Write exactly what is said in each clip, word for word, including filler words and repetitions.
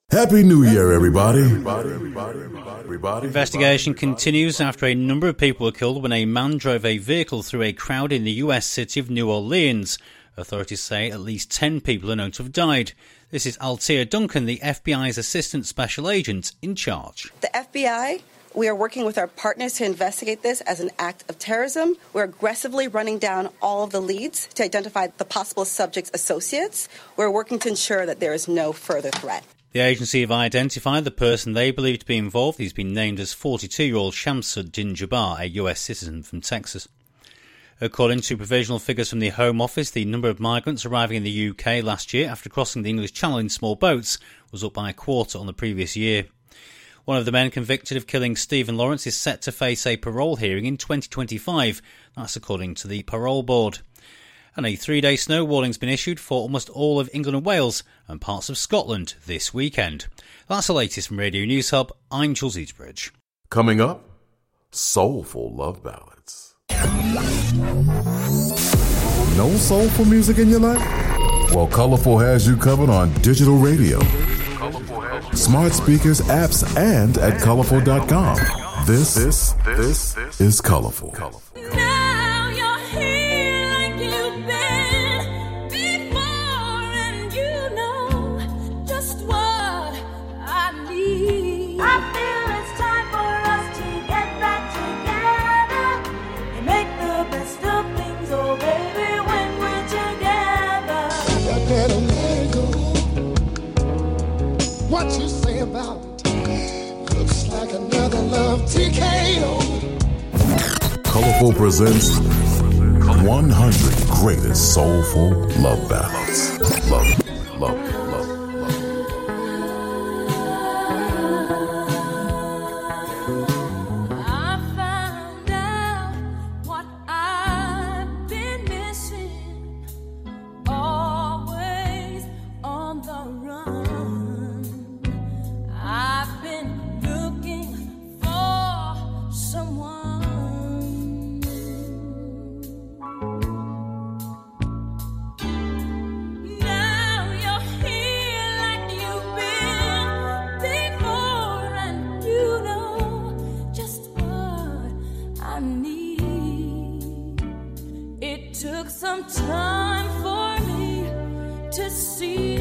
Happy New Year, everybody. everybody, everybody, everybody Investigation continues after a number of people were killed when a man drove a vehicle through a crowd in the U S city of New Orleans. Authorities say at least ten people are known to have died. This is Altia Duncan, the F B I's assistant special agent in charge. The F B I, we are working with our partners to investigate this as an act of terrorism. We're aggressively running down all of the leads to identify the possible subject's associates. We're working to ensure that there is no further threat. The agency have identified the person they believe to be involved. He's been named as forty-two-year-old Shamsuddin Jabbar, a U S citizen from Texas. According to provisional figures from the Home Office, the number of migrants arriving in the U K last year after crossing the English Channel in small boats was up by a quarter on the previous year. One of the men convicted of killing Stephen Lawrence is set to face a parole hearing in twenty twenty-five. That's according to the Parole Board. And a three-day snow warning's been issued for almost all of England and Wales and parts of Scotland this weekend. That's the latest from Radio News Hub. I'm Jules Eastbridge. Coming up, soulful love ballads. No soulful music in your life? Well, Colorful has you covered on digital radio, smart speakers, apps, and at colorful dot com. This, this, this is Colorful. Now you're here like you've been before, and you know just what I need. I feel it's time for us to get back together and make the best of things, oh baby, when we're together. I better let it go. What you say about it looks like another love T K O. Colorful presents one hundred greatest soulful love ballads. Love, love, love, love. I found out what I've been missing, always on the run. I've been looking for someone. Now you're here like you've been before, and you know just what I need. It took some time for me to see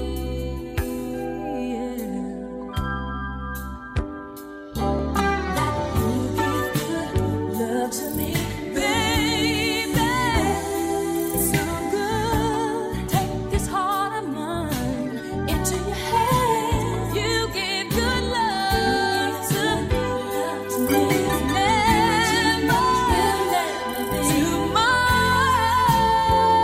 that you give good love to me, baby. It's so good. Take this heart of mine into your hands. You give good love to me. Never, never tomorrow.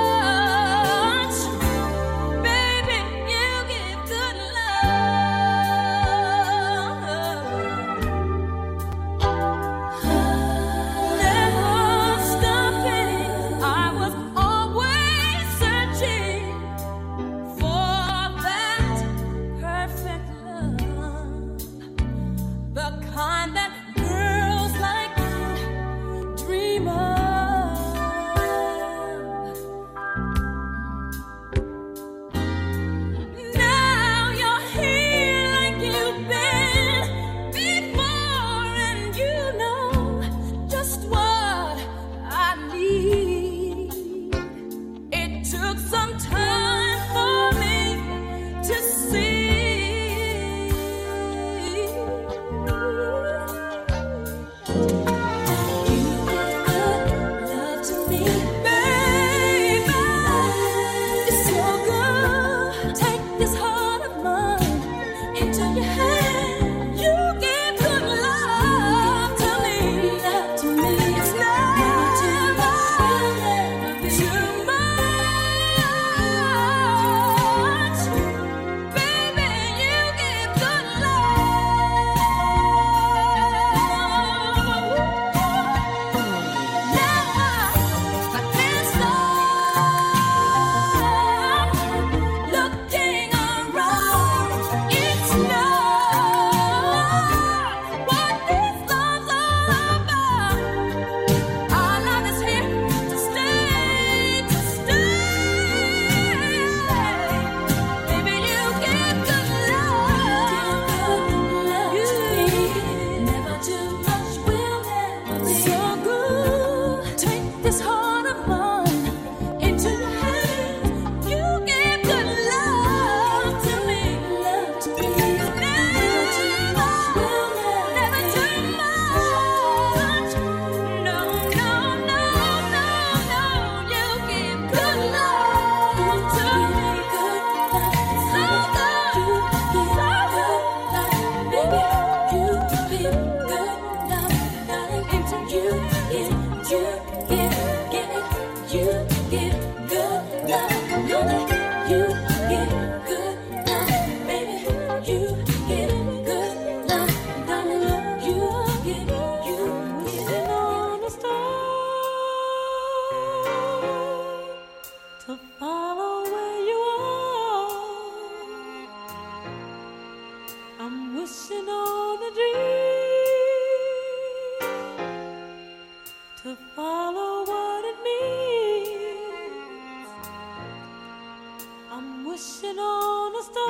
wishing on a dream to follow what it means. I'm wishing on a star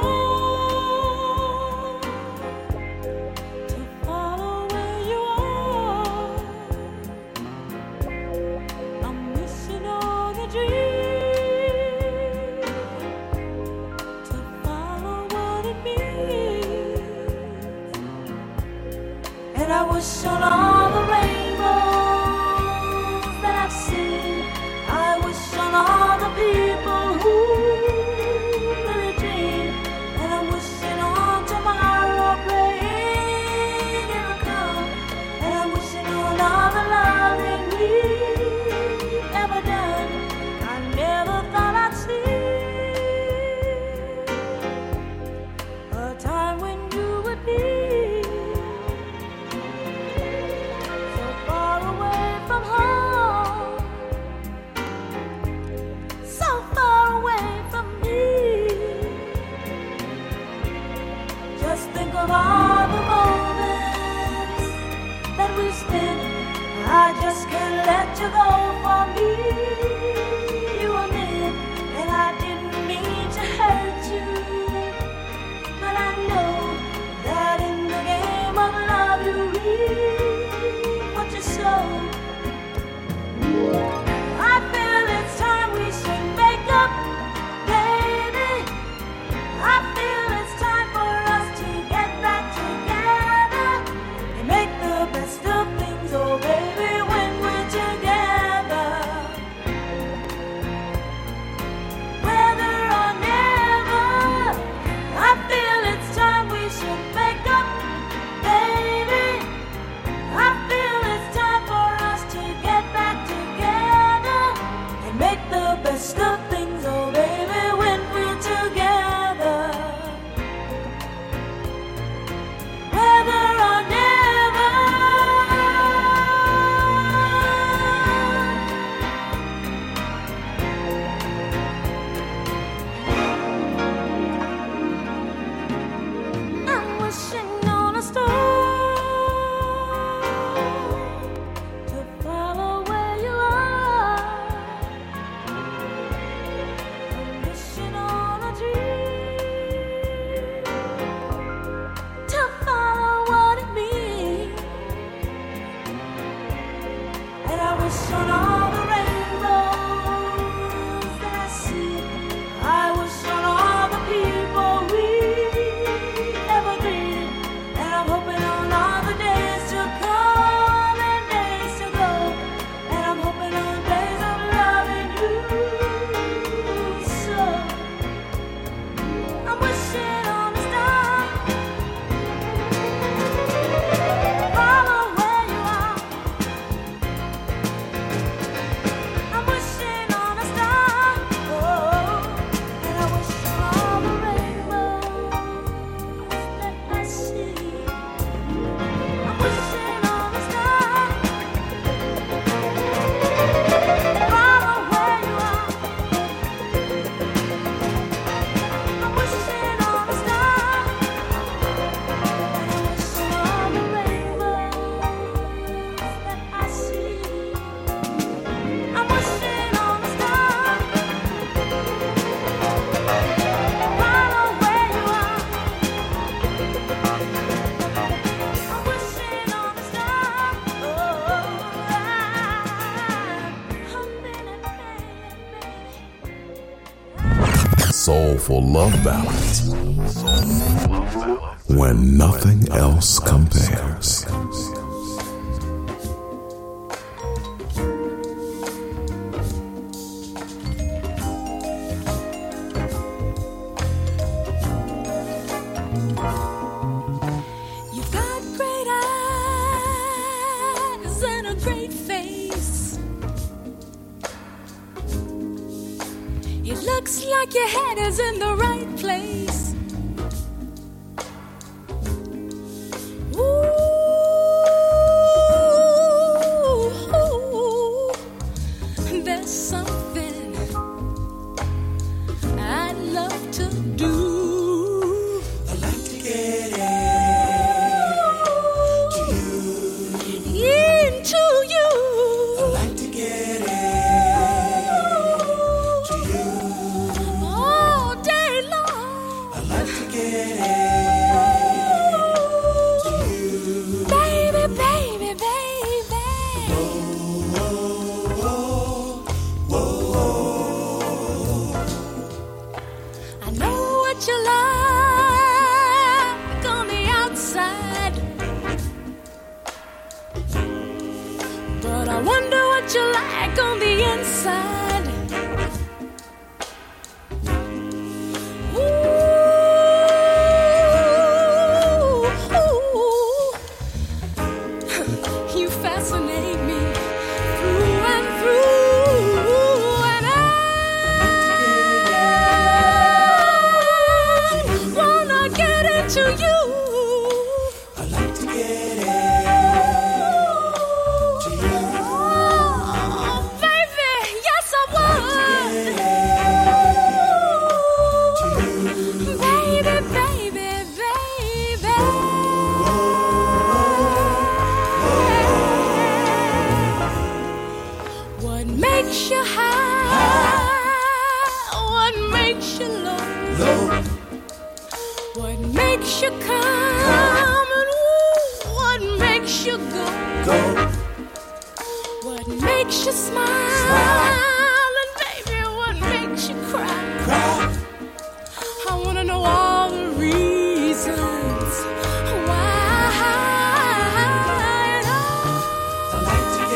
to follow where you are. I'm wishing on a dream to follow what it means. And I wish on all the rainbows that I've seen. I wish on all the people who really dream. And I'm wishing on tomorrow, praying it'll come. And I'm wishing on all the loving we've ever done. I never thought I'd see a time when you would be so far away from home, so far away from me. Just think of all the moments that we spent. I just can't let you go for me. You were meant, and I didn't mean to hurt you. But I know that in the game of love you reap what you sow. I feel it's time we should make up, baby. I feel it's time for us to get back together and make the best of things, oh baby, when we're together. Whether or never, I feel it's time we should make up, baby. I feel it's time for us to get back together and make the best of things, oh baby, when we're together. Whether or never, I'm wishing on a star to follow where you are. I'm wishing on a dream to follow what it means. And I wish on all the rainbows that I see. I wish on all the people we ever dreamed. And I'm hoping on all the days to come and days to go. And I'm hoping on days of loving you so. I'm wishing on a star. Follow where you are. I'm wishing on a star. Oh, and I wish on all the rainbows that I see. I'm wishing on a star. Follow where you are. I'm wishing on a star. And I wish on all the rainbows that I see. I'm wishing on a star. Follow where you are. I'm wishing on a star. Oh, I'm hoping and praying, baby. Soulful love ballads. When nothing else compares. You've got great eyes and a great face. It looks like your head is in the right place. Ooh, there's something I'd love to do. I like to get it I wonder what you like on the inside. Ooh, ooh. You fascinate me through and through, and I wanna get into you. I like to get it. You come and ooh, what makes you go? go? What makes you smile? smile? And baby, what makes you cry? cry? I wanna know all the reasons why. I like to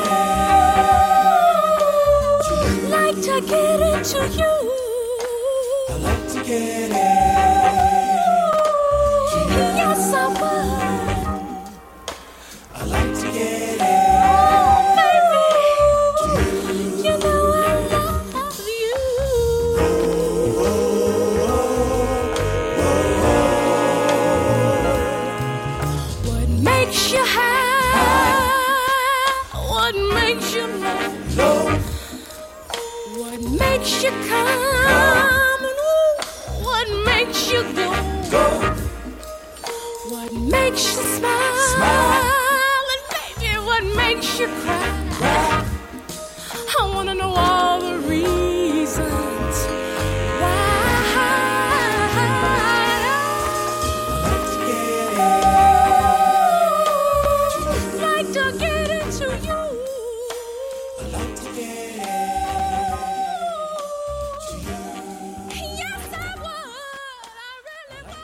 get it. Like to get into you. I like to get it. Yes, I would. I like to get it. Oh, baby, you know I love you. What makes you high? What makes you low? What makes you come? What makes you go? go. What makes you smile? smile? And baby, what makes you cry? cry? I wanna know all the reasons why. I like to get it. Like to get into you. I like to get it. Yes, I would. I really would.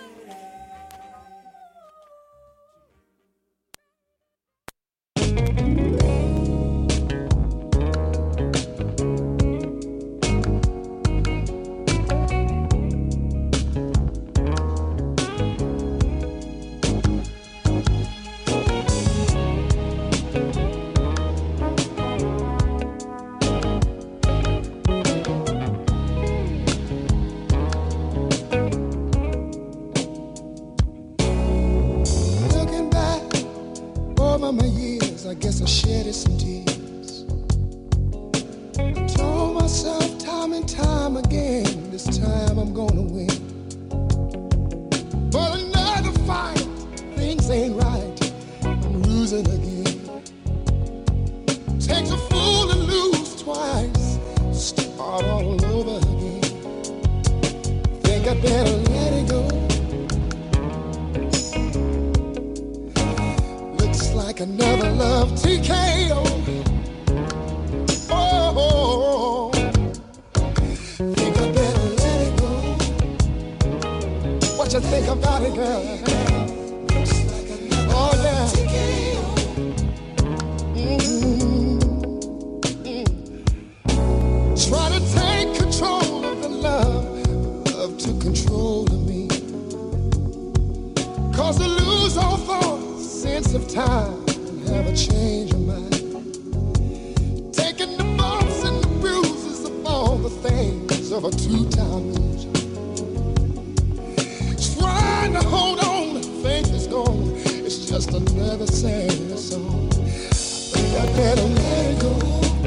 Looking back over my years, I guess I shedded some tears. I told myself time and time again, this time I'm gonna win. But another fight, things ain't right, I'm losing again. Takes a fool to lose twice, start all over again. Think I better let it go. Looks like another love T K O. Oh, oh, oh. Think I better let it go. What you think about it, girl? Looks like another oh, yeah. love T K O. Mm-hmm. Mm. Try to take control of the love, love took control of me. Cause to lose all thought, sense of time, and have a change of mind. Taking the bumps and the bruises of all the things of a two-time loser. Trying to hold on, think it's gone. It's just another sad song. I think I better let it go.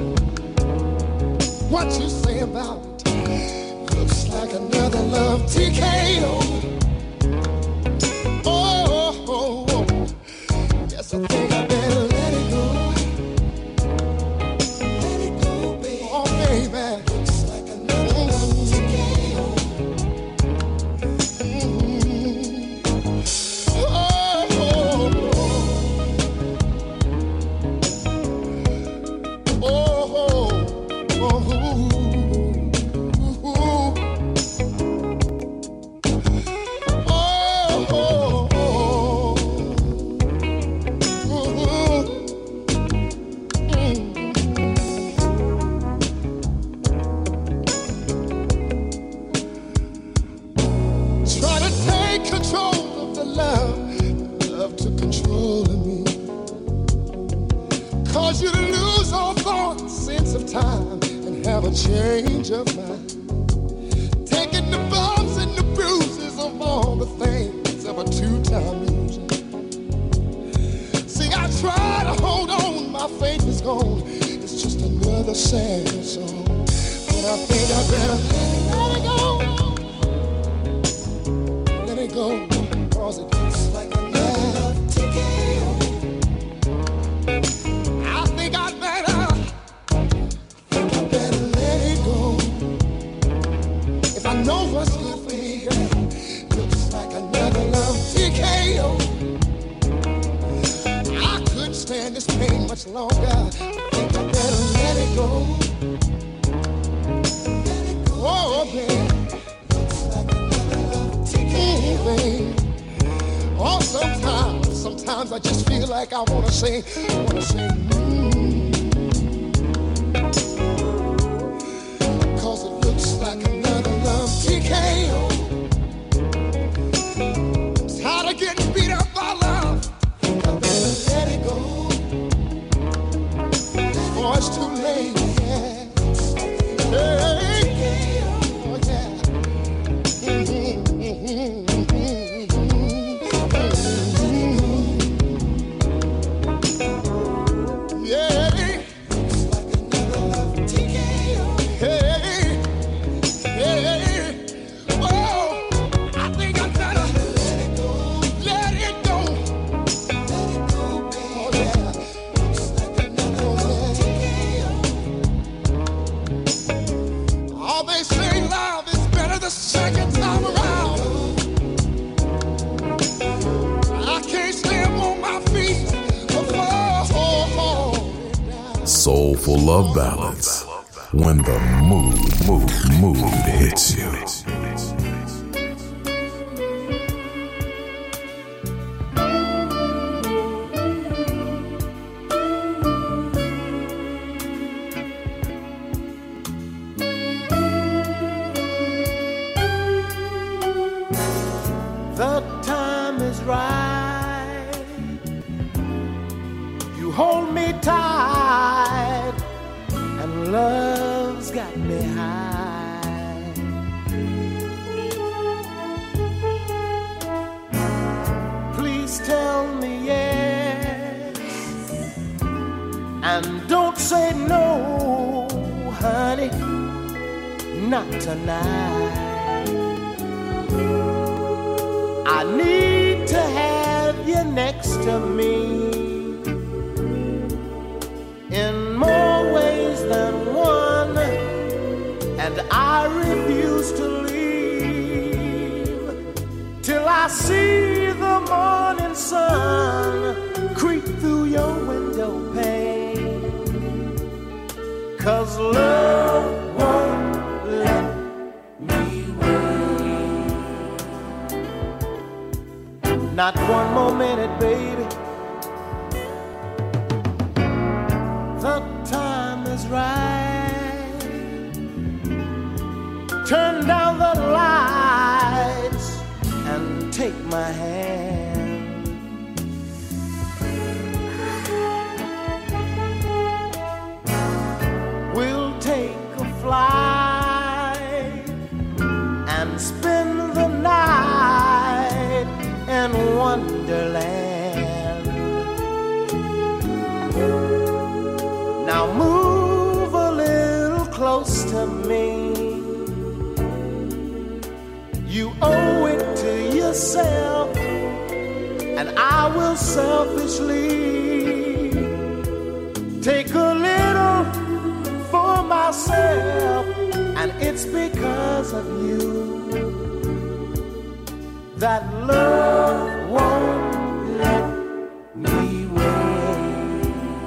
What you say about it? Looks like another love T K O. Oh, oh, oh. Yes, I think I better let it go. Let it go, baby. Oh, baby. Looks like another love T K O. Mm-hmm. Oh, oh, oh. Oh, oh, oh. a change of mind. Taking the bumps and the bruises of all the things of a two-time loser. See, I try to hold on, my faith is gone. It's just another sad song. But I think I better let it go. Let it go, cause it looks like another T K O. I think I'd better, think I better let it go. If I know what's good for me, looks like another love T K O. I couldn't stand this pain much longer. I think I better let it go. Let it go. Oh, baby. Looks like another love T K O. Baby. Oh, sometimes, sometimes I just feel like I wanna say, wanna say, mm. Cause it looks like another love T K O. I'm tired of getting beat up by love. I better let it go. Before it's too late, yeah. Hey, oh yeah. Mm-hmm, mm-hmm, mm-hmm. Yeah. Looks like another love T K O. Hey, hey. Oh, I think I better let it go. Let it go. Let it go, baby. Oh yeah. Looks like another love T K O. All they say love is better the second time around. I can't stand on my feet before. Soulful love ballads. When the mood, mood, mood hits you. The time is right. You hold me tight, and love's got me high. Please tell me yes, and don't say no, honey, not tonight. I need to have you next to me in more ways than one, and I refuse to leave till I see the morning sun creep through your window pane. 'Cause love won't let me wait. Not one more minute, baby. The time is right. Turn down the lights and take my hand. We'll take a flight and spend the night in Wonderland. Now move a little close to me. You owe it to yourself, and I will selfishly take a little for myself, and it's because of you that love won't let me wait.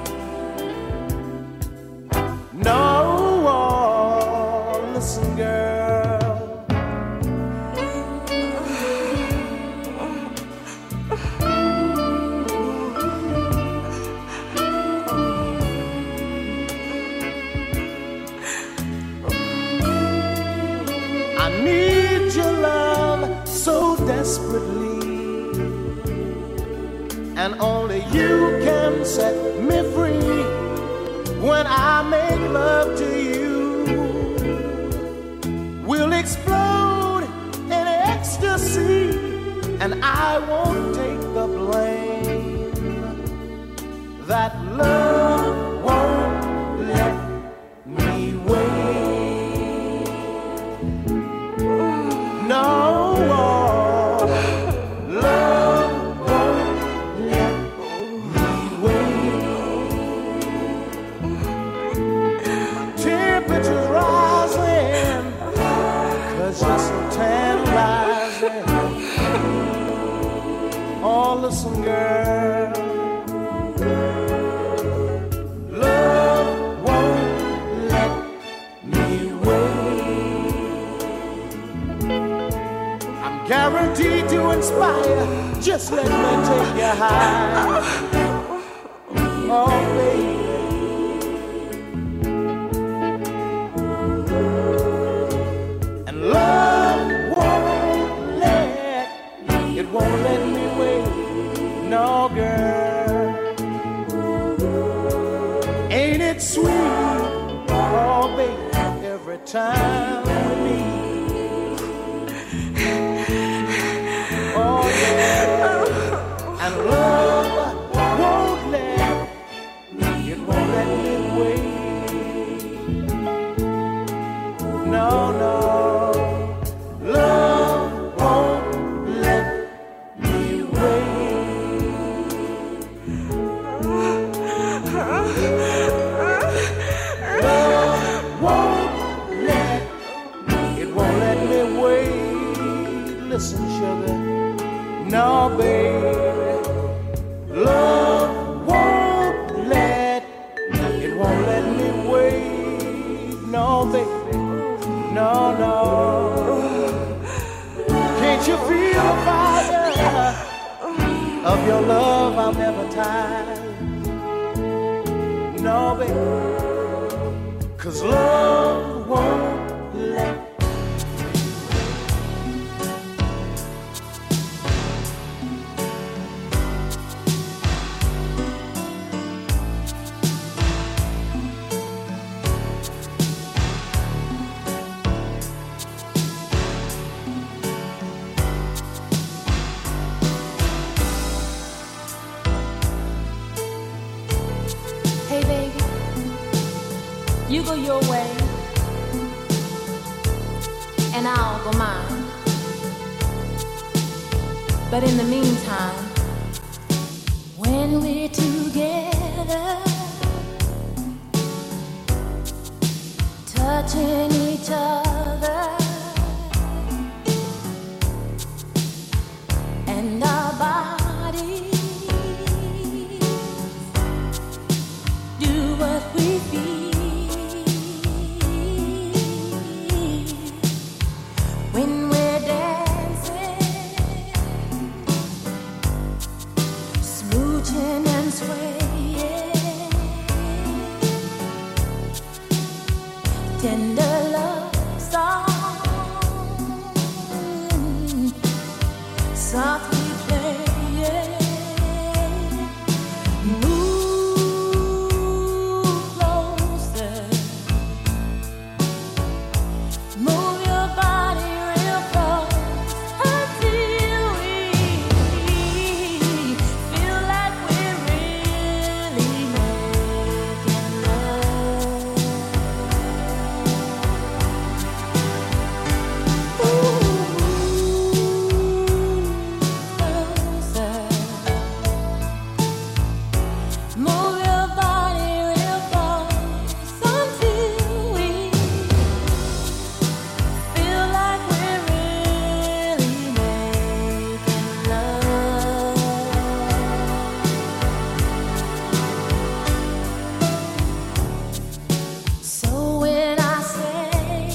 No, oh, listen, girl. I need your love so desperately, and only you can set me free when I make love to you. and I won't take the blame. That love won't let me wait. No, love won't let me wait. Temperature's rising, 'cause you're so tantalizing. Oh, listen, girl, love won't let me wait. I'm guaranteed to inspire. Just let me take you high. Oh, baby. And love won't let, it won't let me wait. No, girl. Ain't it sweet? Oh, baby, every time we meet. Oh, yeah. And love won't let, it won't let me wait. No, no. Love won't let me wait. Love won't let, it won't let me wait. Listen, sugar, no, baby. Love won't let, it won't let me wait. No, baby, no, no. Can't you feel the fire of your love? I'll never tire. No, baby, 'cause love won't let. Hey baby, you go your way, and I'll go mine. But in the meantime, when we're together, touching each other, and our bodies do what we feel when we're dancing, smooching and swaying, tender love song, softly playing. Move your body real close until we feel like we're really making love. Ooh, closer. Move your body real close until we feel like we're really making love. So when I say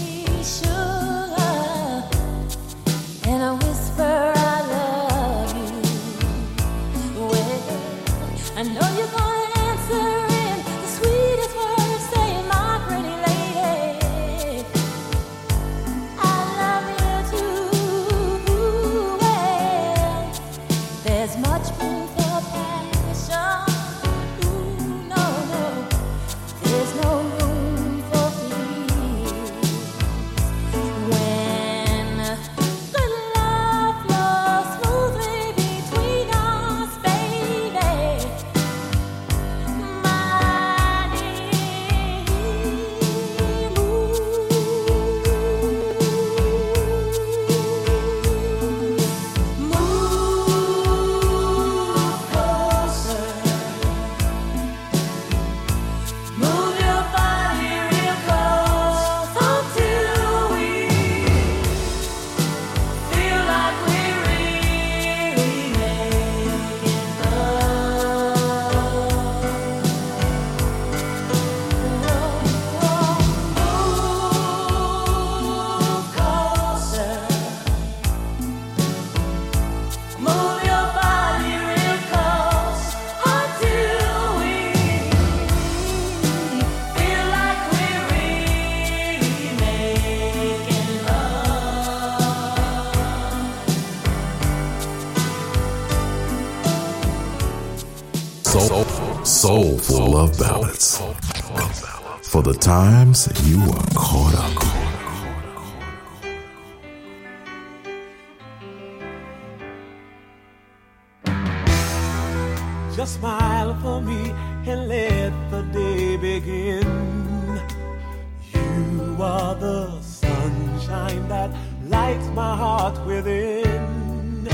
sugar and I whisper I love you, well, I know you're gonna answer in the sweetest words, saying, my pretty lady, I love you too. Well, there's much room for passion. Ooh, no, no, there's no room for fear when good love flows soul, soulful love ballads. For the times you are caught up. Just smile for me and let the day begin. You are the sunshine that lights my heart within.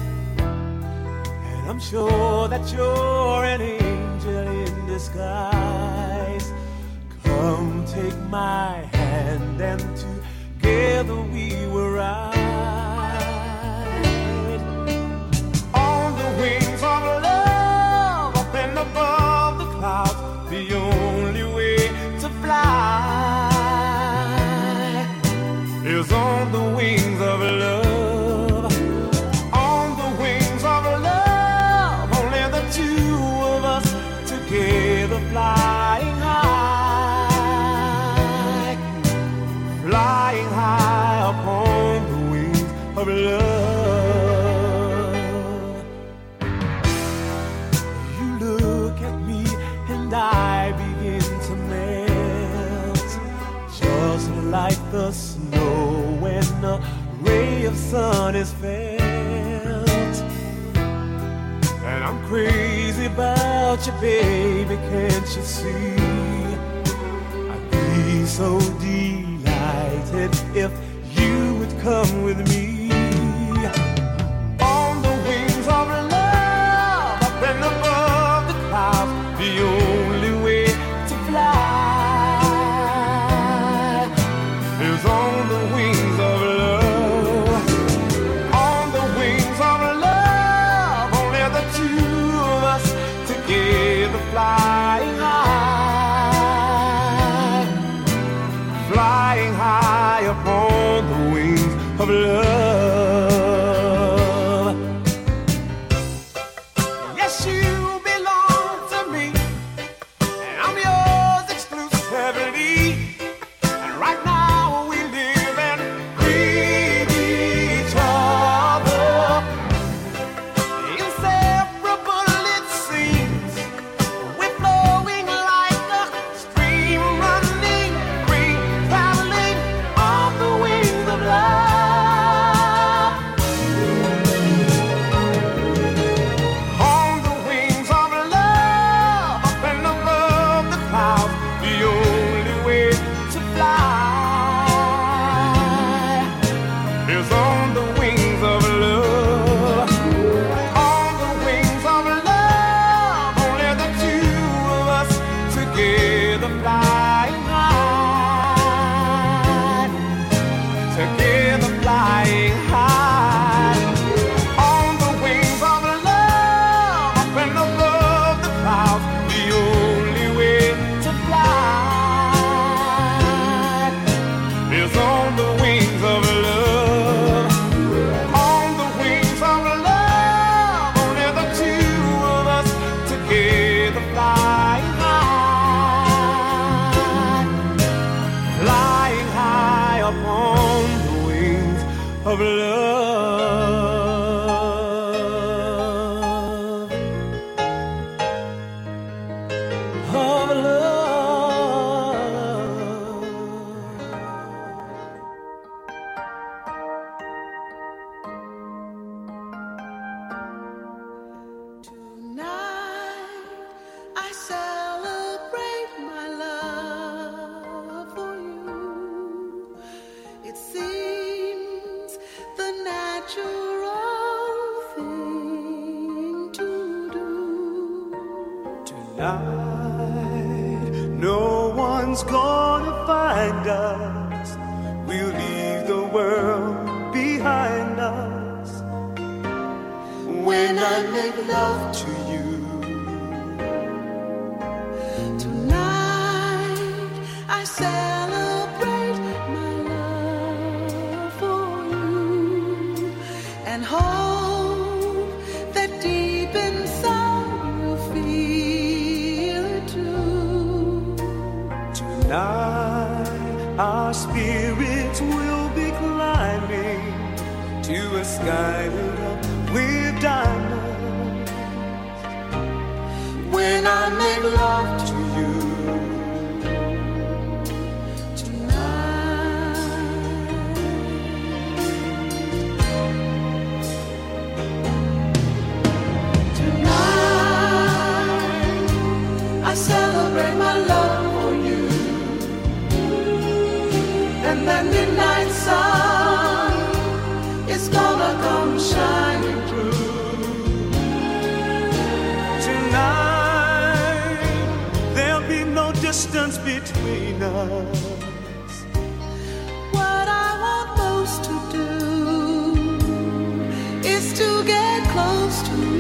And I'm sure that you're an angel in disguise. Come take my hand and together we will ride on the wings of love up and above the clouds. The only way to fly is on the wings of love. On the wings of love, only the two of us together flying high, flying high upon the wings of love. You look at me and I begin to melt, just like the snow when a ray of sun is felt. And I'm crazy about you, baby, can't you see? I'd be so delighted if you would come with me. On the wings of love, up and above the clouds, the only way to fly is on the wings of love. On the wings of love, only the two of us together flying high, flying high upon the wings of love. Yes, you belong to me, and I'm yours exclusively. And right now we live and breathe each other. Inseparable it seems, we're flowing like a stream running free, traveling on the wings of love. On the wings of love, up and above the clouds, the only way to fly is on the wings of love. On the wings of love, only the two of us together flying high, together flying high. On the wings of love, up and above the clouds, the only way to fly is on the wings of love. On the wings of love, only the two of us together flying high, flying high upon the wings of love. Of love. Tonight I celebrate my love for you. It seems the natural thing to do. Tonight, no one's gonna find us. We'll leave the world behind us. When I make love to you, Tonight I celebrate my love for you and hope that deep inside you feel it too. tonight our spirits will be climbing to a sky lit up with diamonds. when I make love to you. I celebrate my love for you, and that midnight sun is gonna come shining through. Tonight there'll be no distance between us. What I want most to do is to get close to you.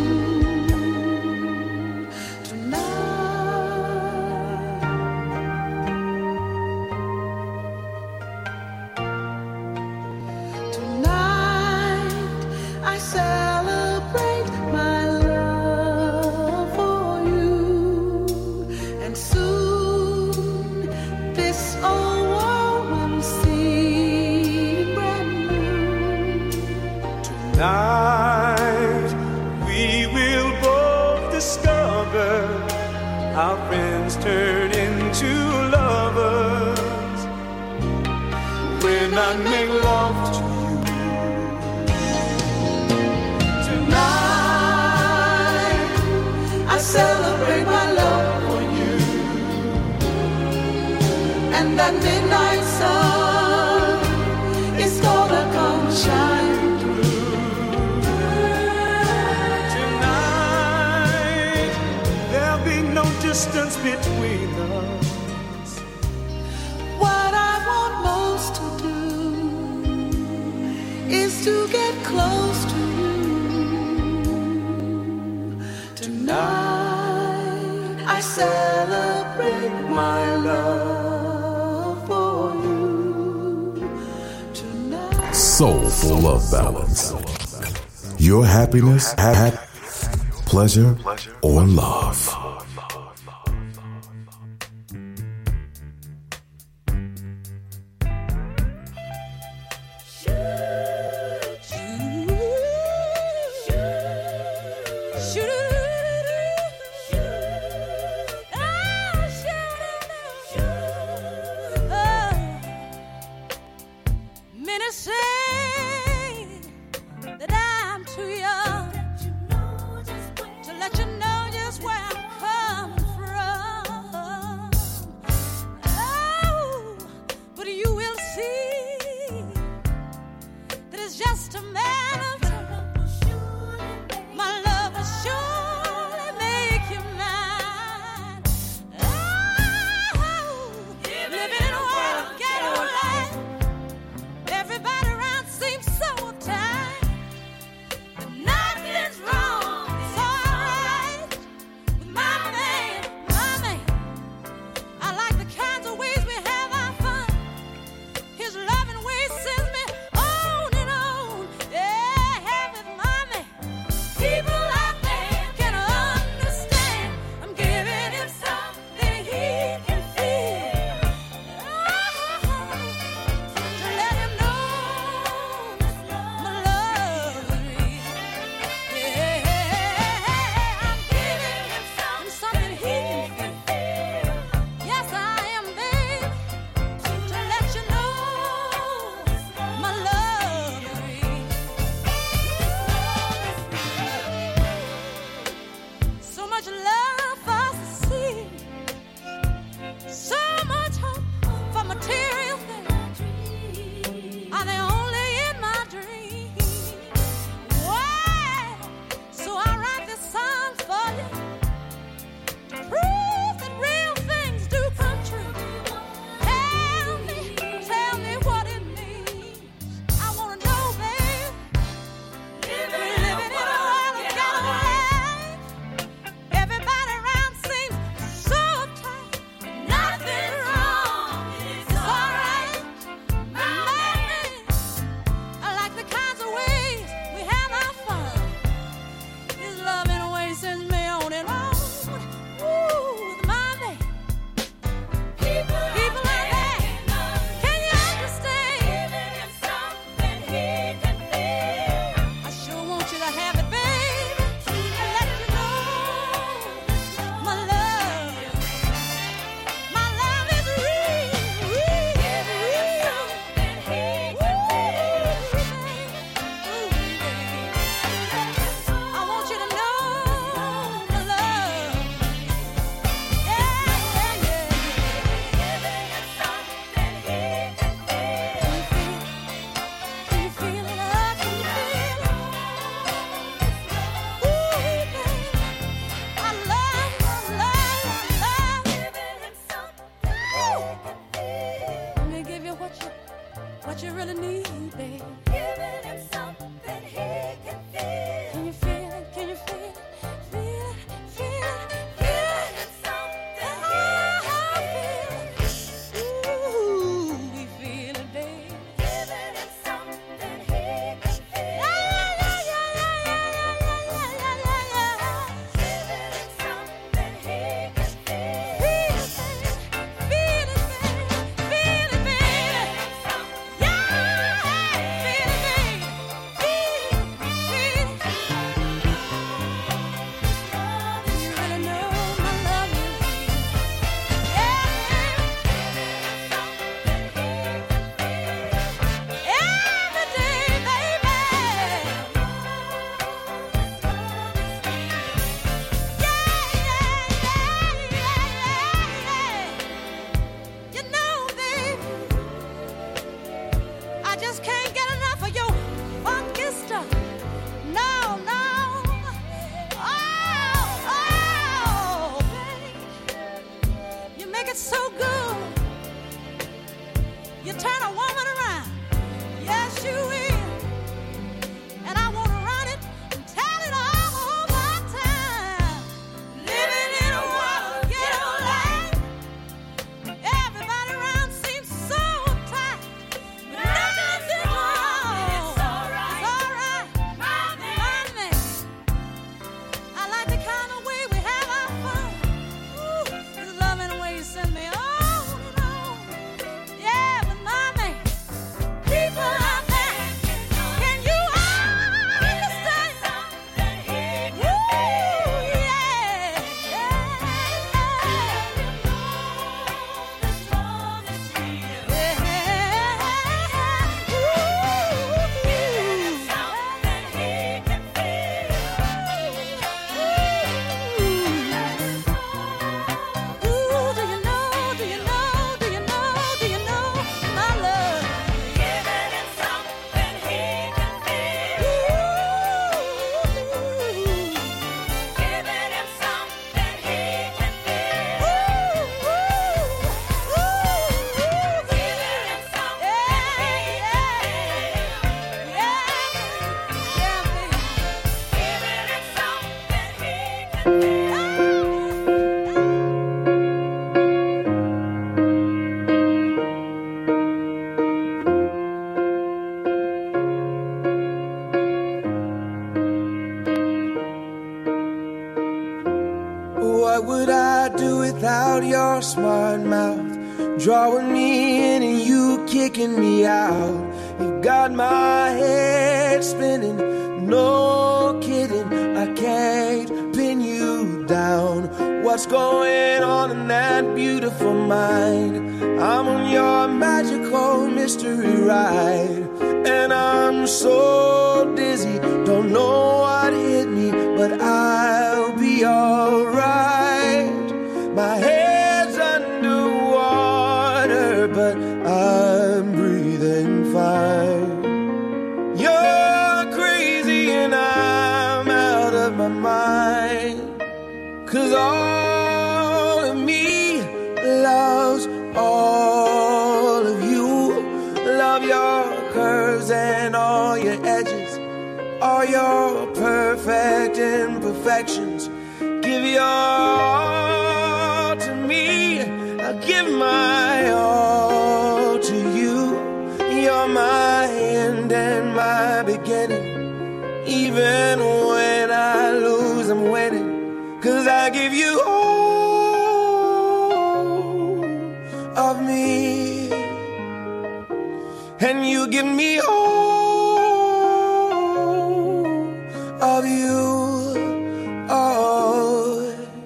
Tonight we will both discover our friends turn into lovers when I make love to you. Tonight I celebrate my love for you, and that midnight sun is gonna come shine. Distance between us. What I want most to do is to get close to you. Tonight I celebrate my love for you. Tonight. Soulful Love Ballads. Your happiness, ha- pleasure, or love. To let you know just where I'm What would I do without your smart mouth? Drawing me in and you kicking me out. You got my head spinning, no kidding. I can't pin you down. What's going on in that beautiful mind? I'm on your magical mystery ride, and I'm so dizzy, don't know what hit me, but I'll be alright. My head's underwater, but I'm breathing fine. You're crazy and I'm out of my mind, 'cause all of me loves all of you. Love your curves and all your edges, all your perfect imperfections. Give your all to me, I'll give my all to you. You're my end and my beginning. Even when I lose, I'm winning, 'cause I give you all of me, and you give me all of you. Oh,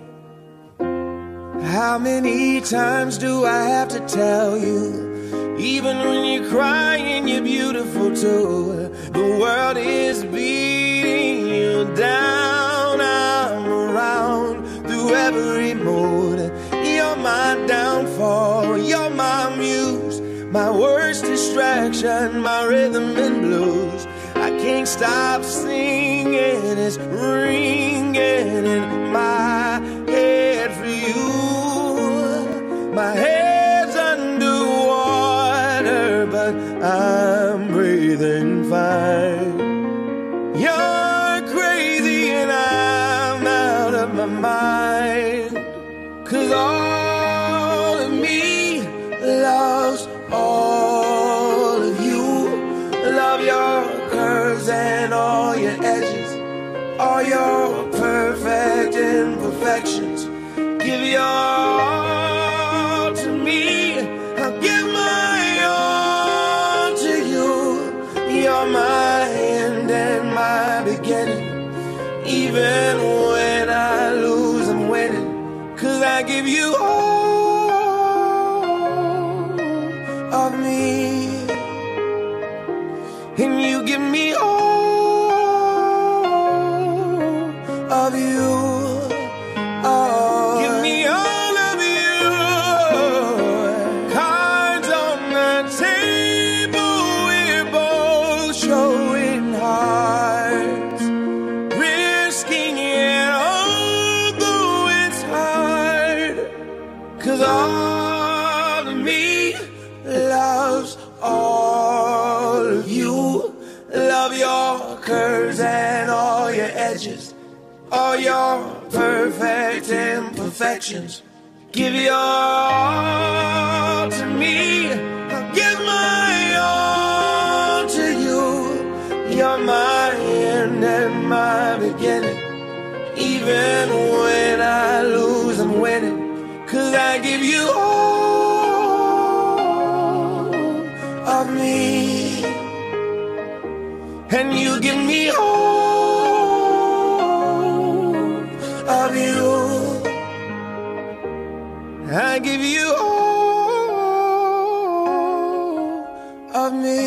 how many times do I have to tell you? Even when you're crying, you're beautiful too. The world is beating you down. I'm around through every mood. You're my downfall, you're my muse, my worst distraction, my rhythm and blues. I can't stop singing, it's ringing in my head for you. My head's underwater, but I'm breathing fine. You're crazy and I'm out of my mind, 'cause all of me loves all of you. Love your curves and all your edges, all your perfect imperfections. Give your all to me, I'll give my all to you. You're my end and my beginning. Even when I lose, I'm winning, 'cause I give you all of me, and you give me all of you. Oh, give me all of you. Cards on the table, we're both showing hearts, risking it although it's hard, 'cause all of me loves all of you. Love your curves and all your edges, all your perfect imperfections. Give your all to me, I'll give my all to you. You're my end and my beginning. Even when I lose, I'm winning, 'cause I give you all of me, and you give me all of you. I give you all of me,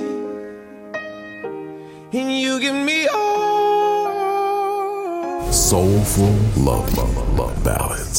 and you give me all. Soulful love, love, love ballads.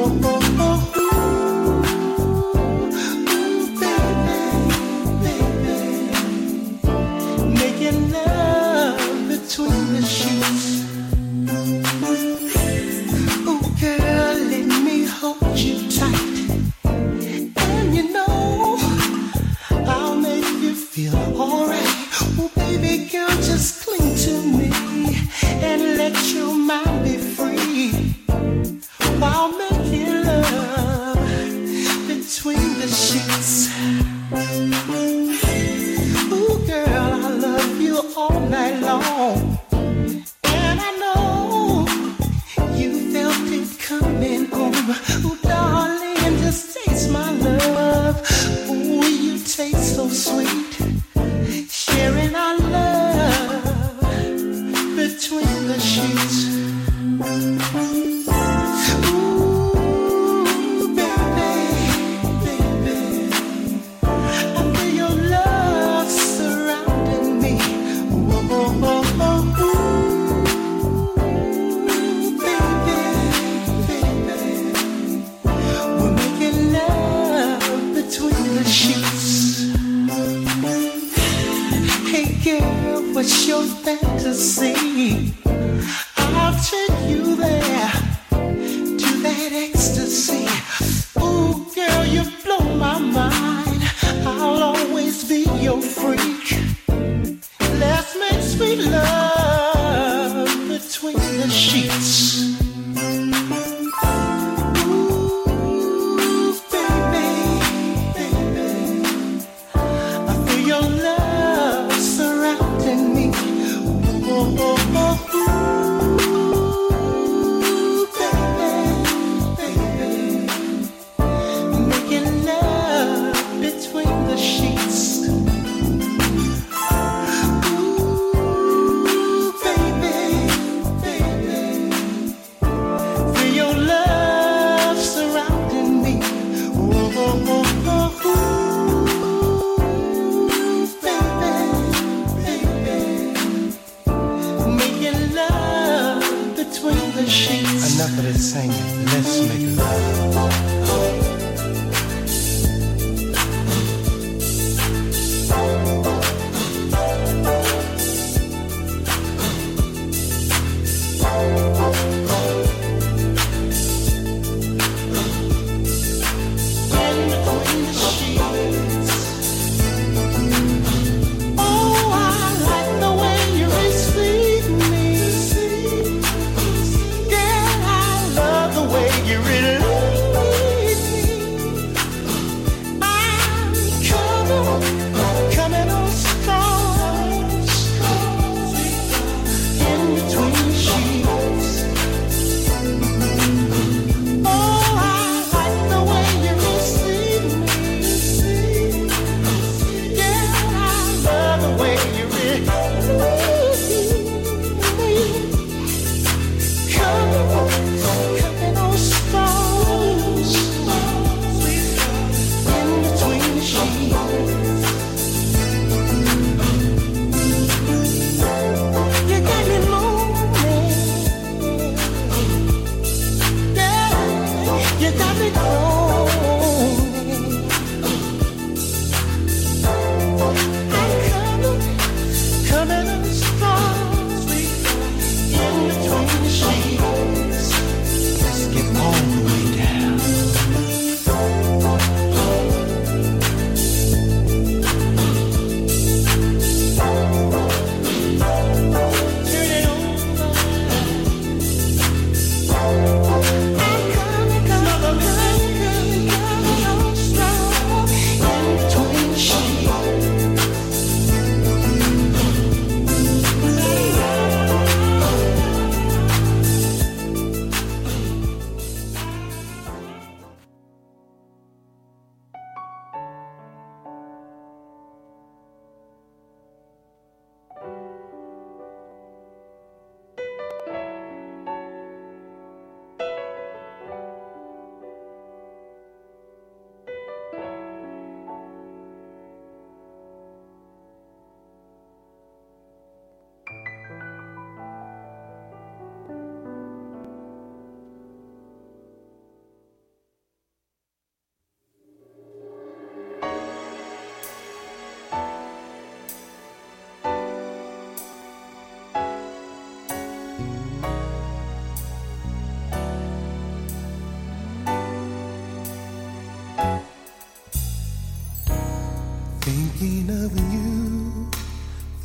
I'm coming, coming, coming.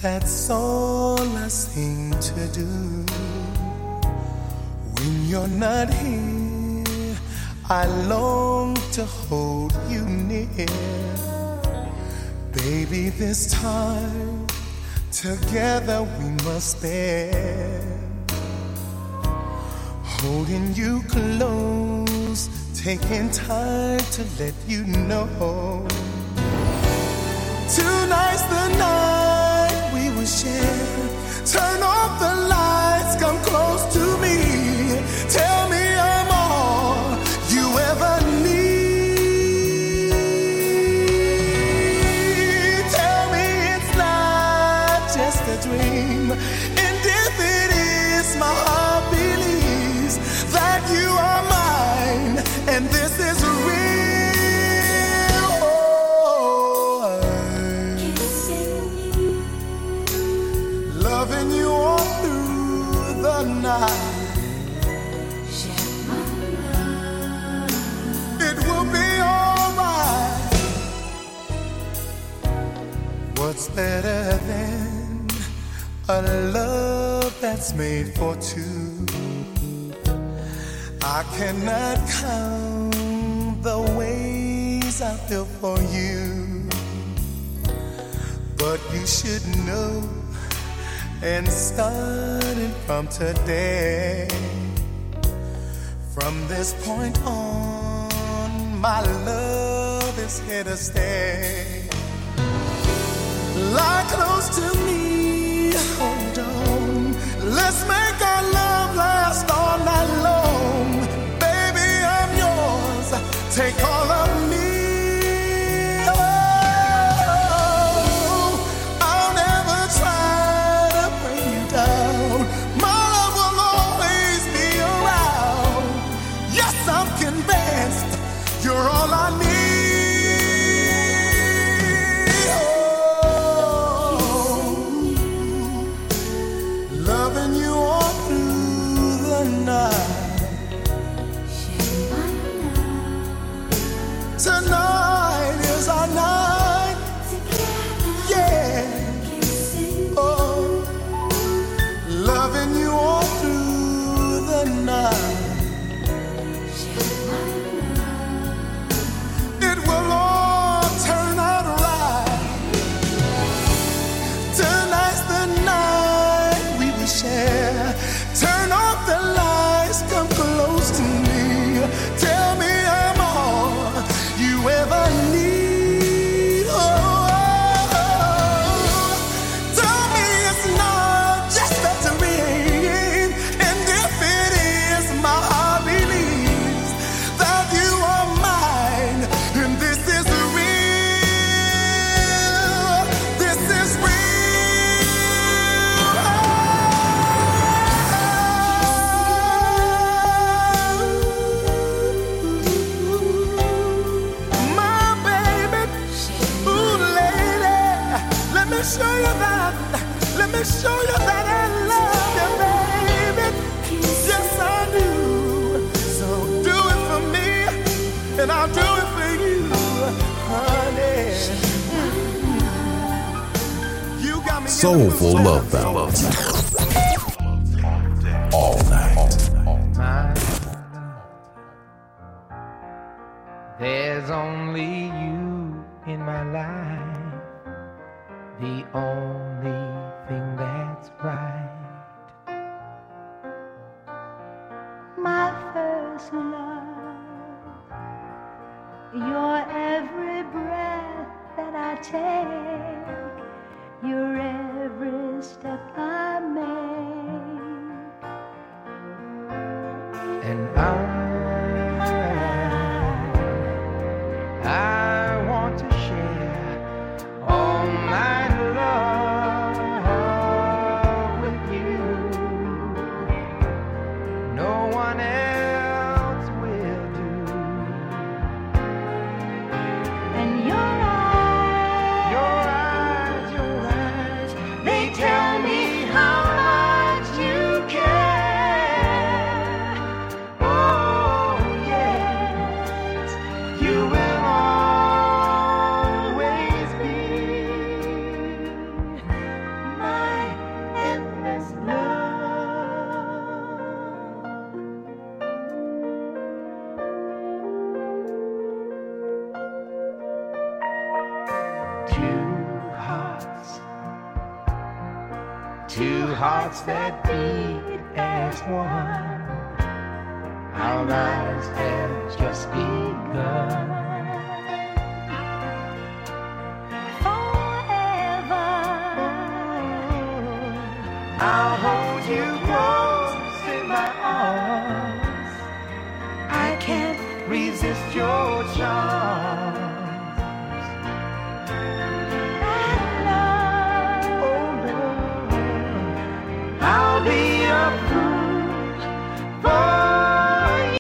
That's all I seem to do. When you're not here, I long to hold you near. Baby, this time together we must spend. Holding you close, taking time to let you know. Tonight's the night we will share. Turn off the lights, come close to me. Tell me I'm all you ever need. Tell me it's not just a dream. And if it is, my heart believes that you are mine, and this is real. Loving you all through the night. It will be alright. What's better than a love that's made for two? I cannot count the ways I feel for you, but you should know. And starting from today, from this point on, my love is here to stay. Lie close to me, hold on. Let's make our love last all night long. Baby, I'm yours, take all of me. You're all I need. Oh, loving you all through the night. Tonight is our night. Yeah. Oh, loving you all through the night. Turn off the lights, come close to me. Tell me I'm all you ever need. Oh, tell me it's not just a dream. And if it is, my heart believes that you are mine. And this is real. This is real. Show you that, let me show you that I love you, baby. Yes, I do. So do it for me, and I'll do it for you, honey. You got me. Soulful Love Ballads. All night. There's only you in my life. The only thing that's right. My first love, your every breath that I take, your every step I make. And I, I want to share all my Tell me two hearts that beat as one. Our lives have just begun. Forever, I'll hold you close in my arms. I can't resist your charm.